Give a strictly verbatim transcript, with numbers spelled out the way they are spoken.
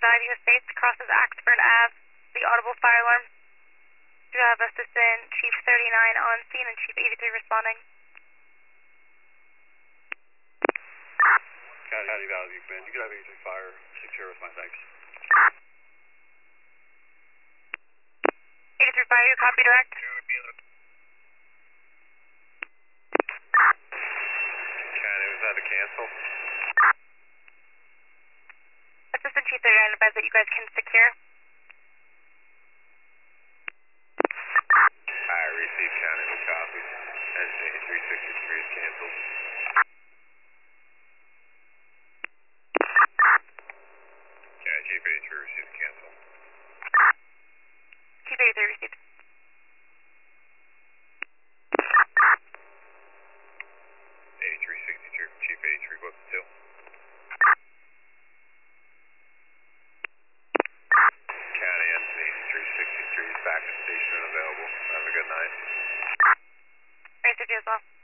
five U S States crosses Axford Ave, the audible fire alarm. Do have Assistant Chief thirty-nine on scene and Chief eighty-three responding. County Valley, man. You can have eighty-three fire, secure with my thanks. eighty-three fire, you copy direct? County, was that a cancel? Assistant Chief thirty-nine advised that you guys can secure. I received County, no copy. And eighty-three sixty-three is canceled. County, Chief eighty-three received cancel. Chief eighty-three received. eighty-three sixty-three from Chief eighty-three, what's the two? County, Anthony, eighty-three sixty-three is back at station and available. Have a good night. Received you as well.